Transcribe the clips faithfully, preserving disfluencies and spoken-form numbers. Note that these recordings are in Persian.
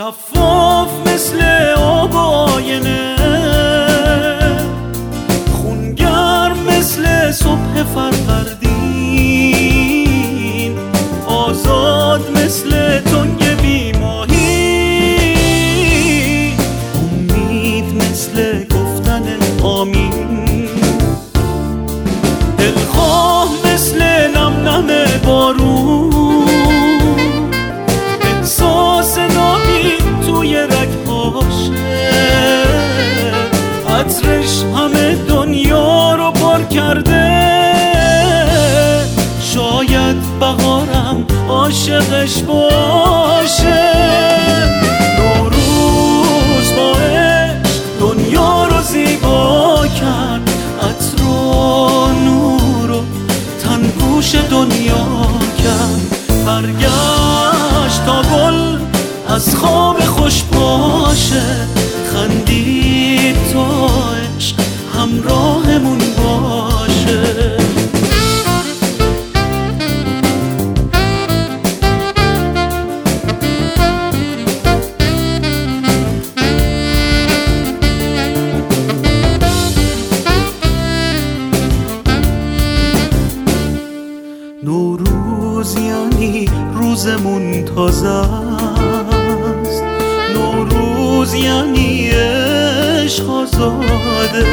شفاف مثل آب آینه، خونگرم مثل صبح فروردین، آزاد مثل تنگ بیماهی، امید مثل گفتن آمین، دلخواه مثل نم نم بارون، احساس نامید توی رگ‌هاشه، عطرش همه دنیا رو پر کرده، شاید بهارم عاشقش باشه. نوروز با عشق دنیا رو زیبا کرد، عطر و نور و تنگوش دنیا کرد، برگشت تا گل از خواب خوش باشه، خندید تا عشق همراهمون باشه. نوروز یعنی روزمون تازه است، نوروز یعنی عشق آزاده،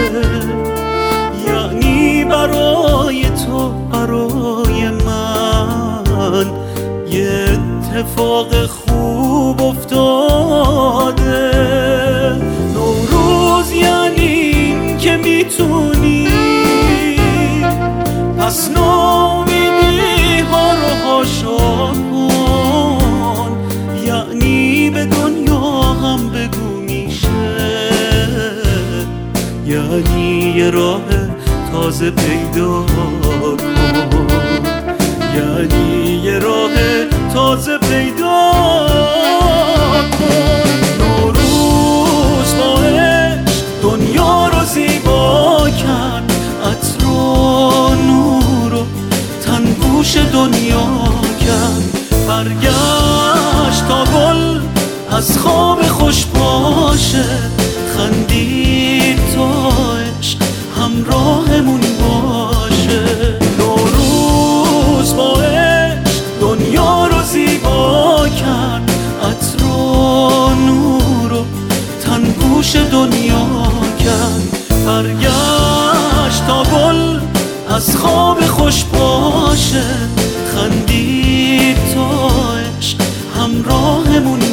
یعنی برای تو برای من یه اتفاق خوب افتاده. نوروز یعنی این که میتونی پس ناامیدی ها رو حاشا کن، یعنی به دنیا هم بگو میشه، یعنی یه راه تازه پیدا کن، یعنی یه راه تازه پیدا کن. نوروز با عشق دنیا رو زیبا کرد، عطر و نور و تنگوش دنیا کرد، برگشت تا گل از خواب خوش باشه، خندید تا عشق همراهمون باشه. نوروز با عشق دنیا رو زیبا کرد، عطر و نور و تنگوش دنیا کرد، برگشت تا گل از خواب خوش باشه، خندید تا عشق همراهمون